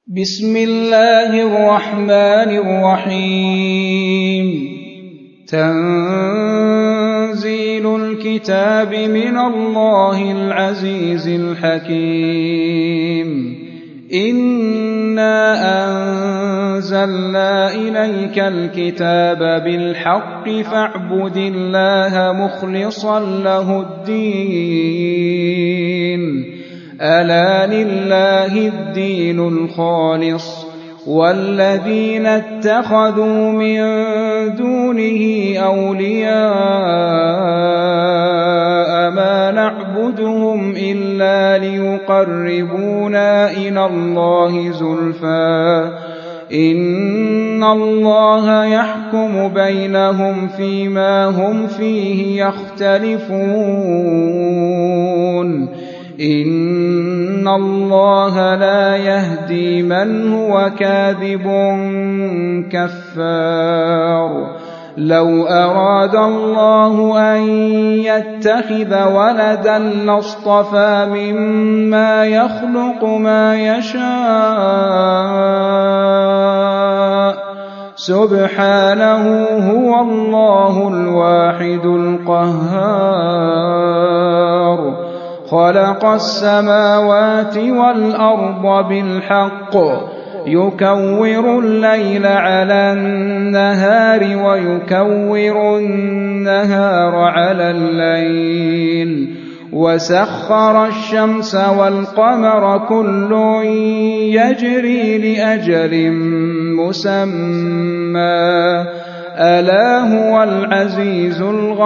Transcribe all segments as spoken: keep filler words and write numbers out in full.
بسم الله الرحمن الرحيم تنزيل الكتاب من الله العزيز الحكيم إنا أنزلنا إليك الكتاب بالحق فاعبد الله مخلصا له الدين ألا لله الدين الخالص والذين اتخذوا من دونه أولياء ما نعبدهم إلا ليقربونا إلى الله زلفى إن الله يحكم بينهم فيما هم فيه يختلفون إن الله لا يهدي من هو كاذب كفار لو أراد الله أن يتخذ ولدا لاصطفى مما يخلق ما يشاء سبحانه هو الله الواحد القهار خلق السماوات والأرض بالحق يكور الليل على النهار ويكور النهار على الليل وسخر الشمس والقمر كل يجري لأجل مسمى ألا هو العزيز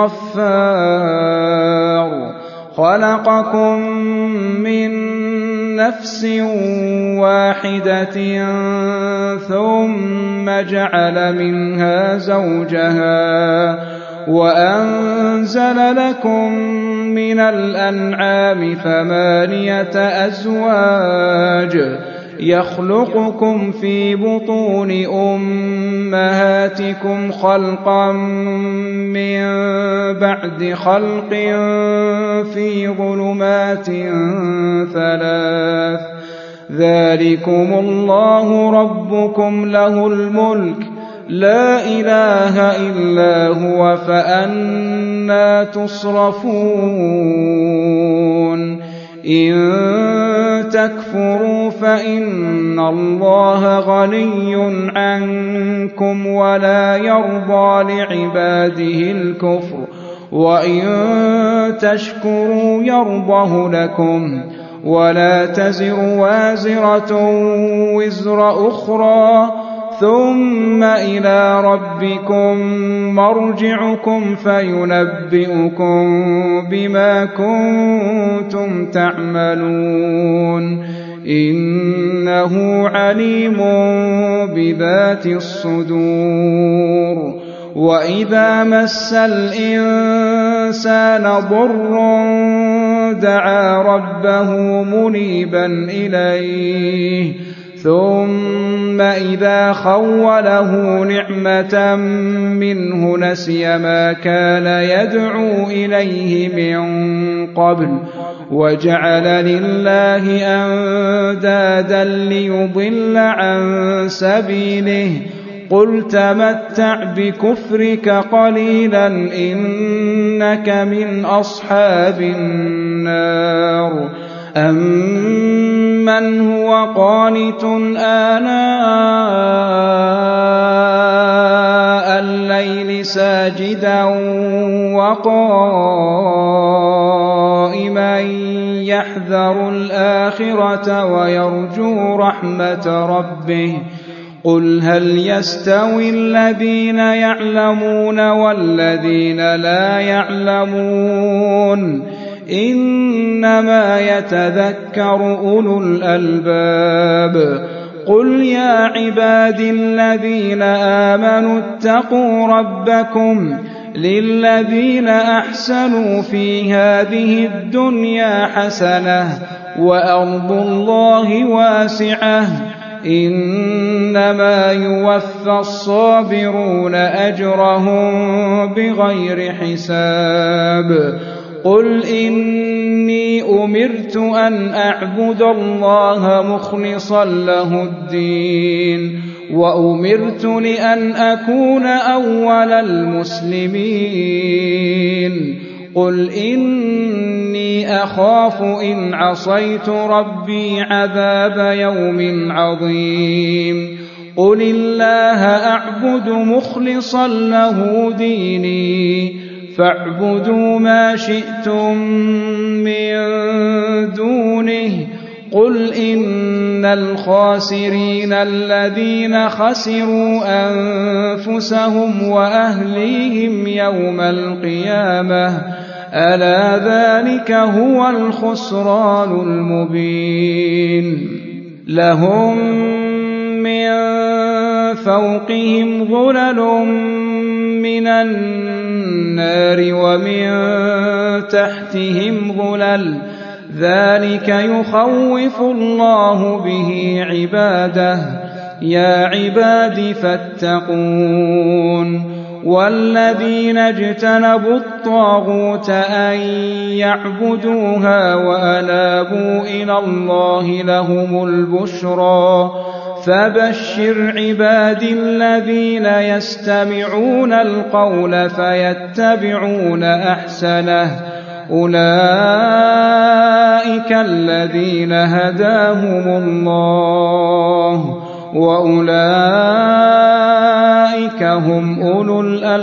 الغفار خلقكم من نفس واحدة ثم جعل منها زوجها وأنزل لكم من الأنعام ثمانية أزواج يخلقكم في بطون أمهاتكم خلقا من بعد خلق في ظلمات ثلاث ذلكم الله ربكم له الملك لا إله إلا هو فأنى تصرفون إن تكفروا فإن الله غني عنكم ولا يرضى لعباده الكفر وإن تشكروا يرضه لكم ولا تزر وازرة وزر أخرى ثم إلى ربكم مرجعكم فينبئكم بما كنتم تعملون إنه عليم بذات الصدور وإذا مس الإنسان ضر دعا ربه منيبا إليه ثم إذا خوله نعمة منه نسي ما كان يدعو إليه من قبل وجعل لله أندادا ليضل عن سبيله قل تمتع بكفرك قليلا إنك من أصحاب النار أمن هو قانت آناء الليل ساجدا وقائما يحذر الآخرة ويرجو رحمة ربه قل هل يستوي الذين يعلمون والذين لا يعلمون إنما يتذكر أولو الألباب قل يا عبادي الذين آمنوا اتقوا ربكم للذين أحسنوا في هذه الدنيا حسنة وأرض الله واسعة إنما يوفى الصابرون أجرهم بغير حساب قل إني أمرت أن أعبد الله مخلصا له الدين وأمرت لأن أكون أول المسلمين قل إني أخاف إن عصيت ربي عذاب يوم عظيم قل الله أعبد مخلصا له ديني فاعبدوا ما شئتم من دونه قل إن الخاسرين الذين خسروا أنفسهم وأهليهم يوم القيامة ألا ذلك هو الخسران المبين لهم من فوقهم ظلل من النار ومن تحتهم ظلل ذلك يخوف الله به عباده يا عباد فاتقون والذين اجتنبوا الطاغوت أن يعبدوها وأنابوا إلى الله لهم البشرى فبشر عبادي الذين يستمعون القول فيتبعون أحسنه أولئك الذين هداهم الله وأولئك هم أولو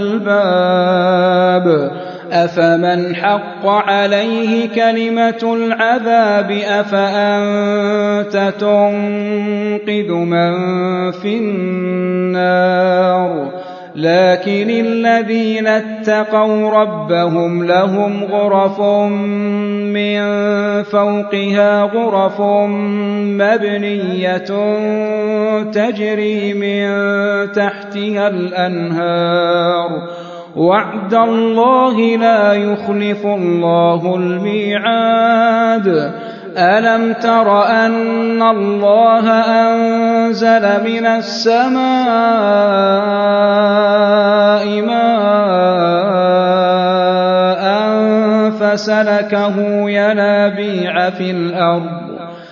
الألباب أفمن حق عليه كلمة العذاب أفأنت تنقذ من في النار لكن الذين اتقوا ربهم لهم غرف من فوقها غرف مبنية تجري من تحتها الأنهار وعد الله لا يخلف الله الميعاد ألم تر أن الله أنزل من السماء ماء فسلكه ينابيع في الأرض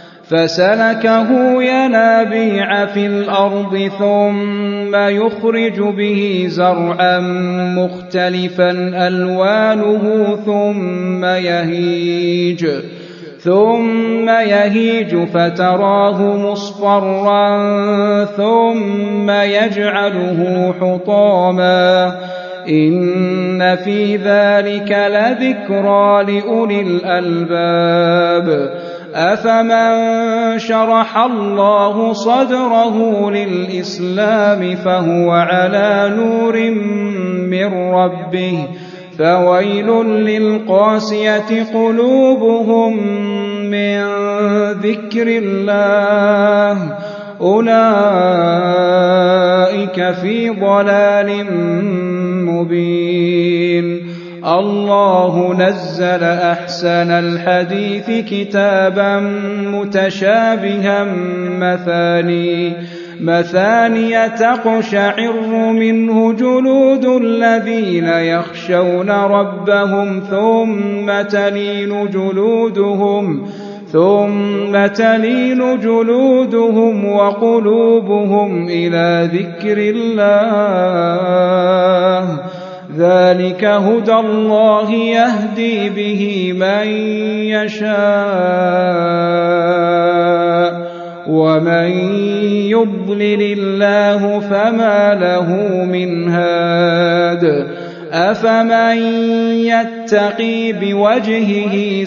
فسلكه ينابيع في الأرض ثم يخرج به زرعا مختلفا ألوانه ثم يهيج ثم يهيج فتراه مصفرا ثم يجعله حطاما إن في ذلك لذكرى لأولي الألباب أفمن شرح الله صدره للإسلام فهو على نور من ربه فويل للقاسية قلوبهم من ذكر الله أولئك في ضلال مبين الله نزل أحسن الحديث كتابا متشابها مثاني مثانية تقشعر منه جلود الذين يخشون ربهم ثم تلين جلودهم ثم تلين جلودهم وقلوبهم إلى ذكر الله ذلك هدى الله يهدي به من يشاء ومن يضلل الله فما له من هاد أفمن يتقي بوجهه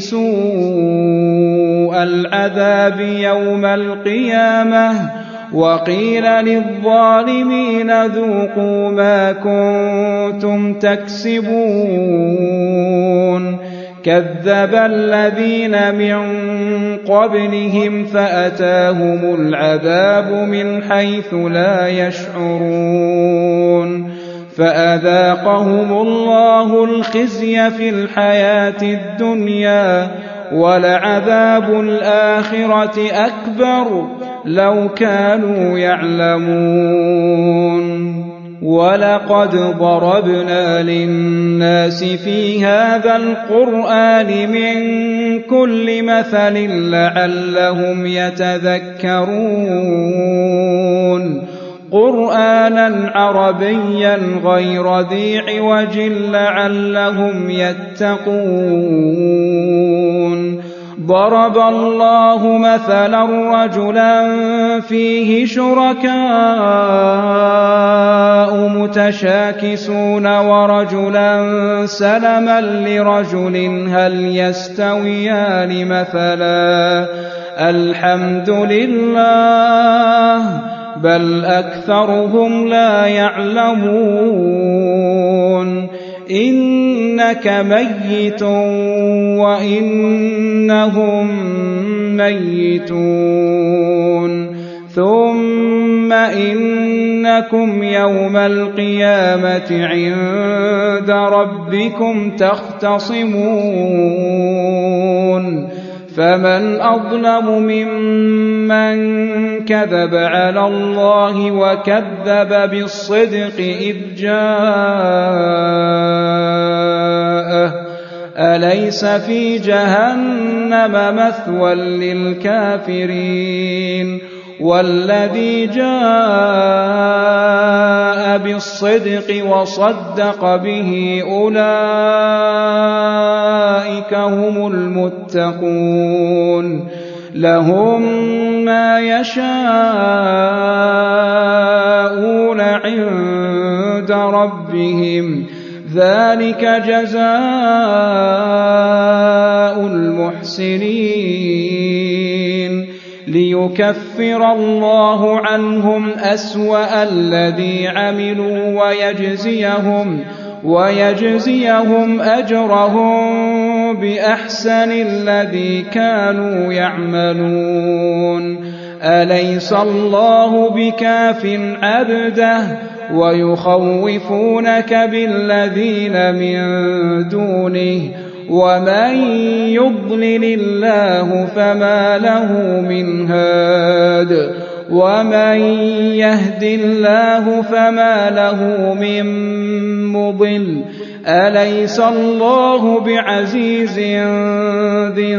سوء العذاب يوم القيامة وقيل للظالمين ذوقوا ما كنتم تكسبون كذب الذين من قبلهم فأتاهم العذاب من حيث لا يشعرون فأذاقهم الله الخزي في الحياة الدنيا ولعذاب الآخرة أكبر لو كانوا يعلمون وَلَقَدْ ضَرَبْنَا لِلنَّاسِ فِي هَذَا الْقُرْآنِ مِنْ كُلِّ مَثَلٍ لَعَلَّهُمْ يَتَذَكَّرُونَ قُرْآنًا عَرَبِيًّا غَيْرَ ذِي عِوَجٍ لَعَلَّهُمْ يَتَّقُونَ ضَرَبَ اللَّهُ مَثَلًا رَجُلًا فِيهِ شُرَكَاءُ مُتَشَاكِسُونَ وَرَجُلًا سَلَمًا لِرَجُلٍ هَلْ يَسْتَوِيَانِ مَثَلًا الْحَمْدُ لِلَّهِ بَلْ أَكْثَرُهُمْ لَا يَعْلَمُونَ إِنَّكَ مَيِّتٌ وَإِنَّهُم مَّيِّتُونَ ثُمَّ إِنَّكُمْ يَوْمَ الْقِيَامَةِ عِندَ رَبِّكُمْ تَخْتَصِمُونَ فَمَنْ أَظْلَمُ مِمَّنْ كَذَبَ عَلَى اللَّهِ وَكَذَّبَ بِالصِّدْقِ إِذْ جَاءَهُ أَلَيْسَ فِي جَهَنَّمَ مَثْوًى لِلْكَافِرِينَ وَالَّذِي جَاءَ بِالصِّدْقِ وَصَدَّقَ بِهِ أُولَئِكَ هُمُ الْمُتَّقُونَ لَهُم مَّا يَشَاءُونَ عِندَ رَبِّهِمْ ذَلِكَ جَزَاءُ الْمُحْسِنِينَ لِيُكَفِّرَ اللَّهُ عَنْهُمْ أَسْوَأَ الَّذِي عَمِلُوا وَيَجْزِيَهُمْ وَيَجْزِيَهُمْ أَجْرَهُم بِأَحْسَنِ الَّذِي كَانُوا يَعْمَلُونَ أَلَيْسَ اللَّهُ بِكَافٍ عَبْدَهُ وَيُخَوِّفُونَكَ بِالَّذِينَ مِن دُونِهِ وَمَن يُضْلِلِ اللَّهُ فَمَا لَهُ مِنْ هَادٍ وَمَن يَهْدِ اللَّهُ فَمَا لَهُ مِن مُّضِلٍّ أَلَيْسَ اللَّهُ بِعَزِيزٍ ذِي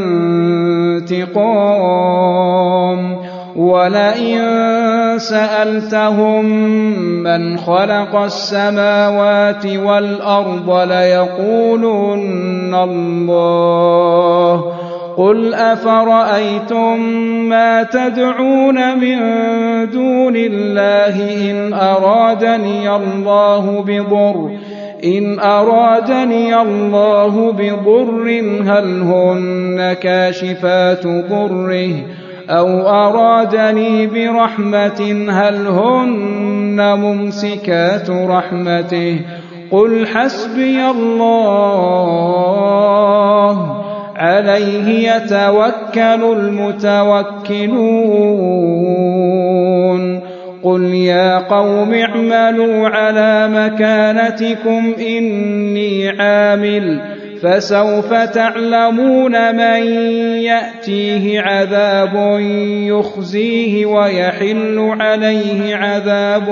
انتِقَامٍ وَلَئِن سَأَلْتَهُم مَّنْ خَلَقَ السَّمَاوَاتِ وَالْأَرْضَ لَيَقُولُنَّ اللَّهُ قُلْ أَفَرَأَيْتُم مَّا تَدْعُونَ مِن دُونِ اللَّهِ إِنْ أَرَادَنِيَ اللَّهُ بِضُرٍّ إِنْ أَرَادَنِيَ اللَّهُ بِضُرٍّ هَلْ هُنَّ كَاشِفَاتُ ضُرِّهِ أَوْ أَرَادَنِي بِرَحْمَةٍ هَلْ هُنَّ مُمْسِكَاتُ رَحْمَتِهِ قُلْ حَسْبِيَ اللَّهُ عَلَيْهِ يَتَوَكَّلُ الْمُتَوَكِّلُونَ قُلْ يَا قَوْمِ اعْمَلُوا عَلَىٰ مَكَانَتِكُمْ إِنِّي عَامِلٌ فَسَوْفَ تَعْلَمُونَ مَن يَأْتِيهِ عَذَابٌ يُخْزِيهِ وَيَحِلُّ عَلَيْهِ عَذَابٌ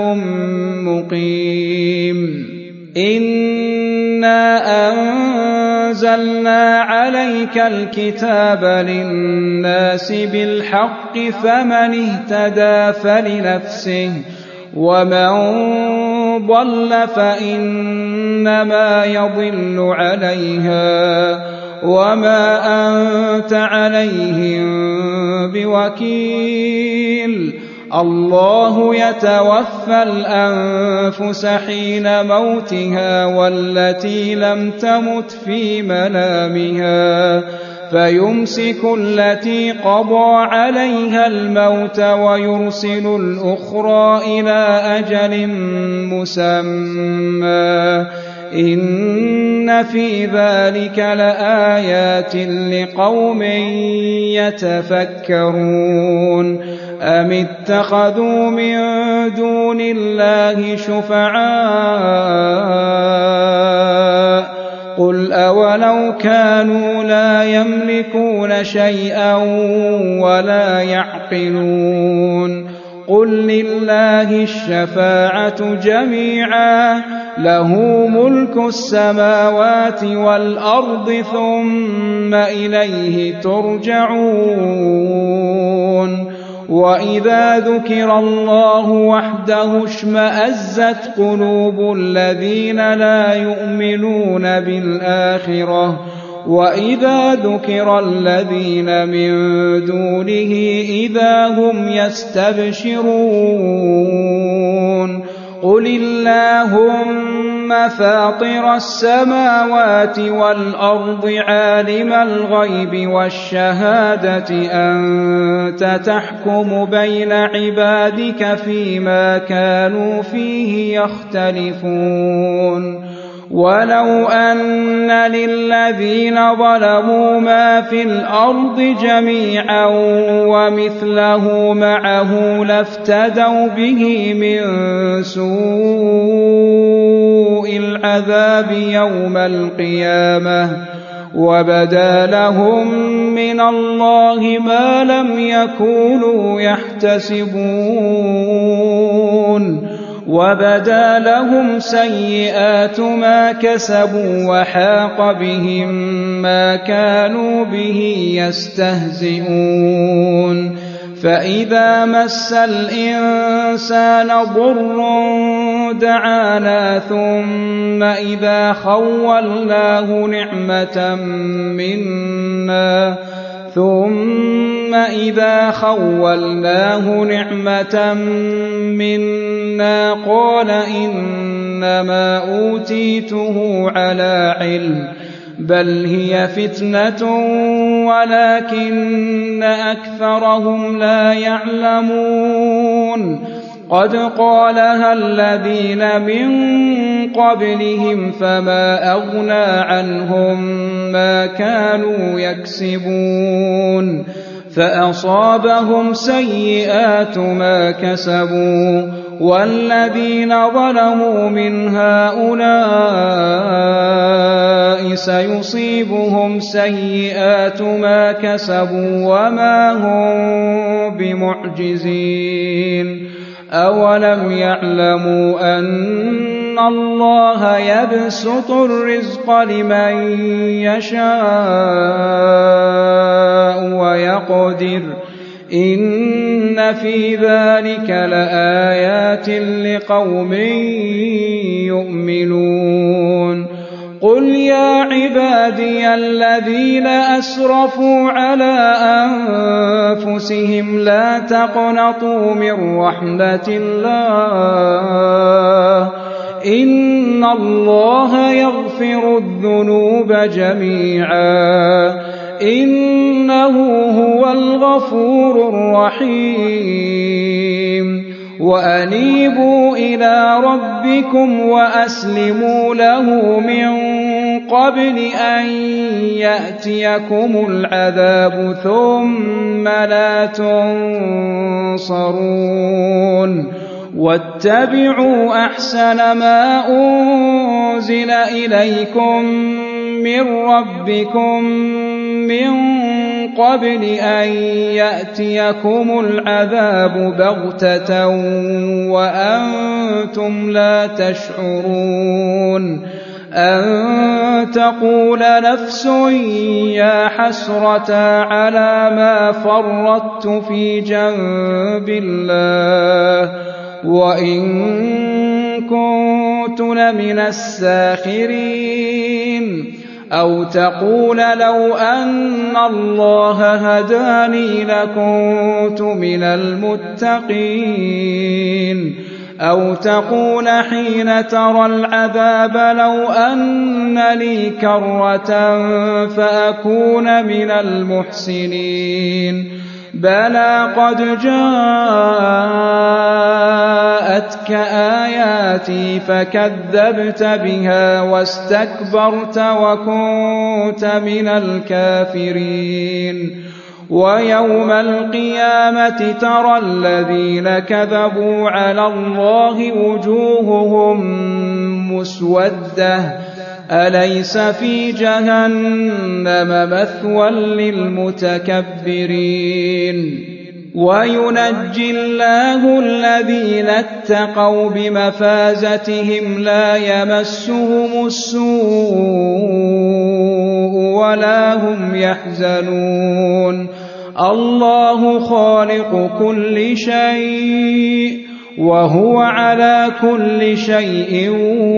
مُّقِيمٌ إِنَّا أَنزَلْنَا عَلَيْكَ الْكِتَابَ لِلنَّاسِ بِالْحَقِّ فَمَنِ اهْتَدَىٰ فَلِنَفْسِهِ وَمَن ضَلَّ فَإِنَّمَا يَضِلُّ عَلَيْهَا وَمَا أَنتَ عَلَيْهِم بِوَكِيلٍ اللَّهُ يَتَوَفَّى الْأَنفُسَ حِينَ مَوْتِهَا وَالَّتِي لَمْ تَمُتْ فِي مَنَامِهَا فَيُمْسِكُ الَّتِي قَضَىٰ عَلَيْهَا الْمَوْتَ وَيُرْسِلُ الْأُخْرَىٰ إِلَىٰ أَجَلٍ مُّسَمًّى إِنَّ فِي ذَٰلِكَ لَآيَاتٍ لِّقَوْمٍ يَتَفَكَّرُونَ أَمِ اتَّخَذُوا مِن دُونِ اللَّهِ شُفَعَاءَ قُلْ أَوَلَوْ كَانُوا لَا يَمْلِكُونَ شَيْئًا وَلَا يَعْقِلُونَ قل لله الشفاعة جميعا له ملك السماوات والأرض ثم إليه ترجعون وإذا ذكر الله وحده اشمأزت قلوب الذين لا يؤمنون بالآخرة وإذا ذكر الذين من دونه إذا هم يستبشرون قل اللهم فاطر السماوات والأرض عالم الغيب والشهادة أنت تحكم بين عبادك فيما كانوا فيه يختلفون ولو أن للذين ظلموا ما في الأرض جميعا ومثله معه لافتدوا به من سوء العذاب يوم القيامة وبدا لهم من الله ما لم يكونوا يحتسبون وبدا لهم سيئات ما كسبوا وحاق بهم ما كانوا به يستهزئون فإذا مس الإنسان ضر دعانا ثم إذا خولناه نعمة منا ثم إذا خولناه نعمة منا قال إنما أوتيته على علم بل هي فتنة ولكن أكثرهم لا يعلمون قد قالها الذين من قبلهم فما أغنى عنهم ما كانوا يكسبون فأصابهم سيئات ما كسبوا والذين ظلموا من هؤلاء سيصيبهم سيئات ما كسبوا وما هم بمعجزين أولم يعلموا أن الله يبسط الرزق لمن يشاء ويقدر إن في ذلك لآيات لقوم يؤمنون قل يا عبادي الذين أسرفوا على أنفسهم لا تقنطوا من رحمة الله إن الله يغفر الذنوب جميعا إنه هو الغفور الرحيم وأنيبوا إلى ربكم وأسلموا له من قبل أن يأتيكم العذاب ثم لا تنصرون واتبعوا أحسن ما أنزل إليكم من ربكم من قبل أن يأتيكم العذاب بغتة وأنتم لا تشعرون أن تقول نفس يا حسرة على ما فرطت في جنب الله وإن كنت لمن الساخرين أو تقول لو أن الله هداني لكنت من المتقين أو تقول حين ترى العذاب لو أن لي كرة فأكون من المحسنين بلى قد جاءتك آياتي فكذبت بها واستكبرت وكنت من الكافرين ويوم القيامة ترى الذين كذبوا على الله وجوههم مسودة أليس في جهنم مثوى للمتكبرين وينجي الله الذين اتقوا بمفازتهم لا يمسهم السوء ولا هم يحزنون الله خالق كل شيء وهو على كل شيء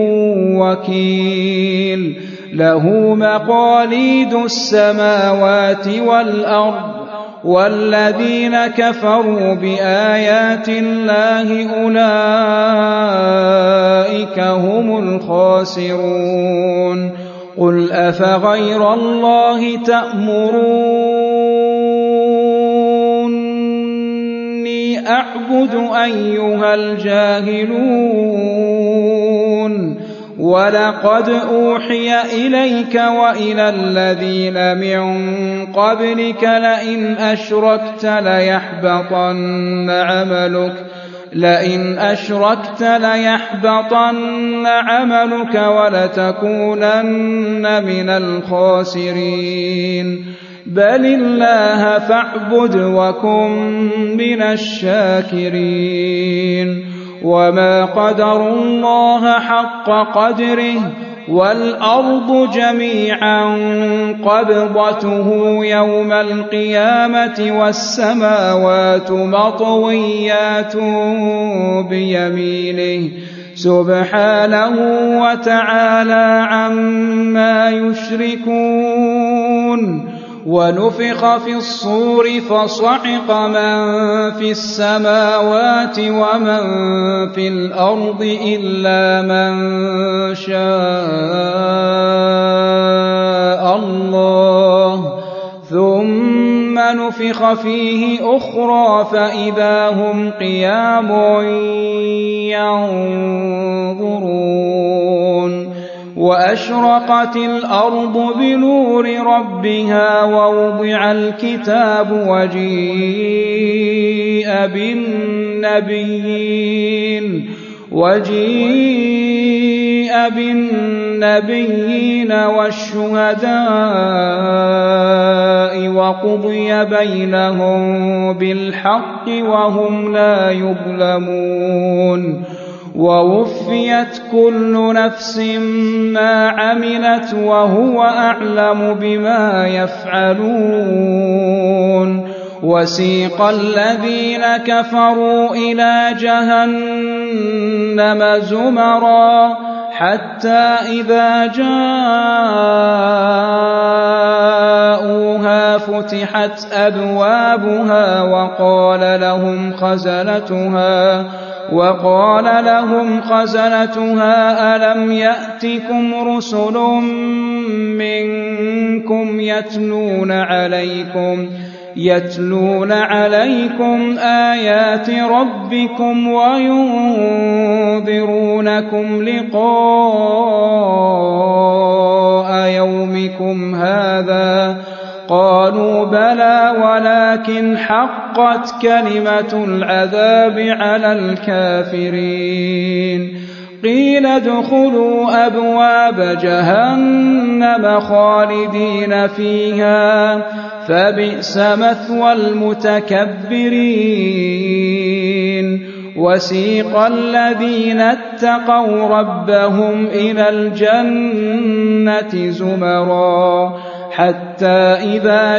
وكيل له مقاليد السماوات والأرض والذين كفروا بآيات الله أولئك هم الخاسرون قل أفغير الله تأمروني أعبد أيها الجاهلون ولقد أوحي إليك وإلى الذين من قبلك لئن أشركت ليحبطن عملك لئن أشركت ليحبطن عملك ولتكونن من الخاسرين بل الله فاعبد وكن من الشاكرين وما قدروا الله حق قدره والأرض جميعا قبضته يوم القيامة والسماوات مطويات بيمينه سبحانه وتعالى عما يشركون ونفخ في الصور فصعق من في السماوات ومن في الأرض إلا من شاء الله ثم نفخ فيه أخرى فإذا هم قيام ينظرون وأشرقت الأرض بنور ربها ووضع الكتاب وجيء بالنبيين وجيء بالنبيين والشهداء وقضي بينهم بالحق وهم لا يظلمون ووفيت كل نفس ما عملت وهو أعلم بما يفعلون وسيق الذين كفروا إلى جهنم زمرا حتى إذا جاءوها فتحت أبوابها وقال لهم خزنتها وقال لهم خزنتها ألم يأتكم رسل منكم يتلون عليكم يتلون عليكم آيات ربكم وينذرونكم لقاء يومكم هذا قالوا بلى ولكن حقت كلمة العذاب على الكافرين قيل ادخلوا أبواب جهنم خالدين فيها فبئس مثوى المتكبرين وسيق الذين اتقوا ربهم إلى الجنة زمرا حتى إذا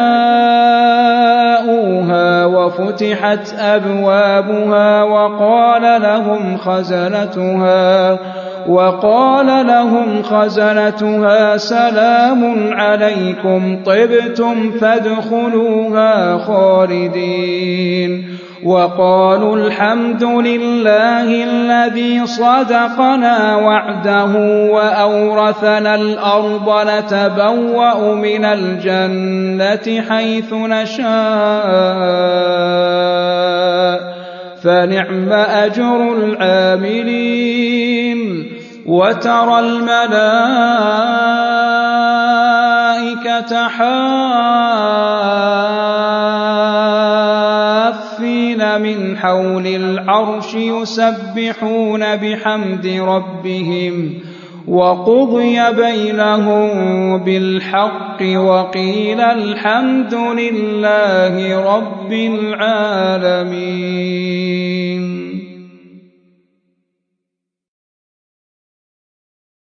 جاءوها وفتحت أبوابها وقال لهم خزنتها وقال لهم خزنتها سلام عليكم طبتم فادخلوها خالدين وقالوا الحمد لله الذي صدقنا وعده وأورثنا الأرض نتبوأ من الجنة حيث نشاء فنعم أجر العاملين وترى الملائكة حافين من حول العرش يسبحون بحمد ربهم وقضي بينهم بالحق وقيل الحمد لله رب العالمين.